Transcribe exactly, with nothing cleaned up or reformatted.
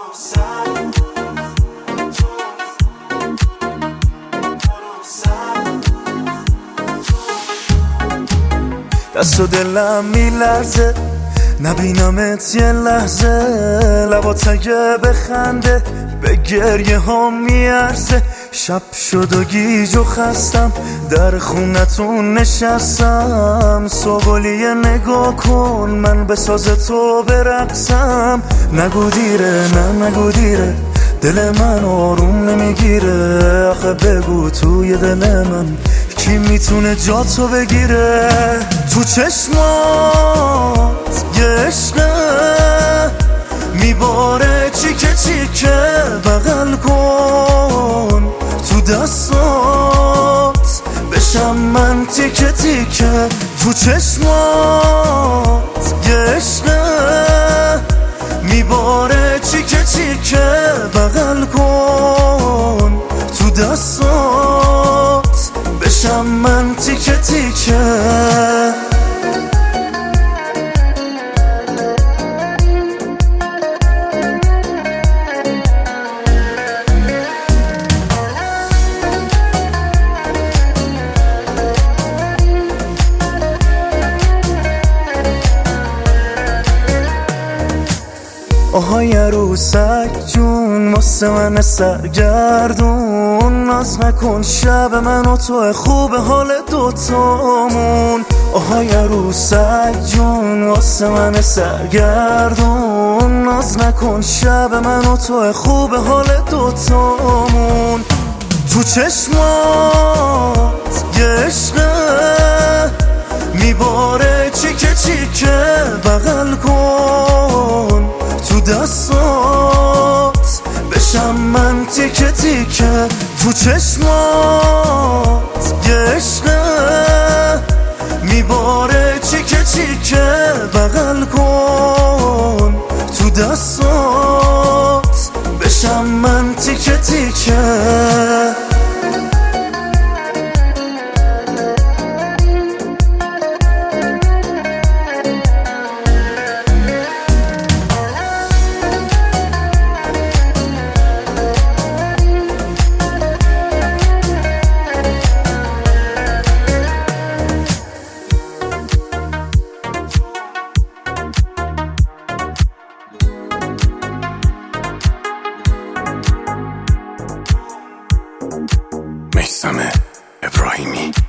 دست و دلم میلرزه نبینمت یه لحظه، لبات اگه بخنده به گریه ها میارزه. شب شد و گیج و خستم در خونتون نشستم، صبحولیه نگاه کن من به ساز تو برقصم. نگو دیره نه نگو دیره دل من آروم نمیگیره، آخه بگو توی دل من کی میتونه جا تو بگیره. تو چشمات یه عشقه میباره چیکه چیکه، بغل کن تو دستات بشم من تیکه تیکه. تو چشمات یه عشقه میباره چیکه چیکه، بغل کن تو دستات بشم من تیکه تیکه. آهای عروسک جون واسه من سرگردون، ناز نکن شب من و تو خوب حال دوتامون. آهای عروسک جون واسه من سرگردون، ناز نکن شب من و تو خوب حال دوتامون. تو چشمات یه عشقه میباره چیکه چیکه، بغل کن تو دستات بشم من تیکه تیکه. تو چشمات یه عشقه میباره چیکه چیکه، بغل کن تو دستات بشم من تیکه تیکه. میثم ابراهیمی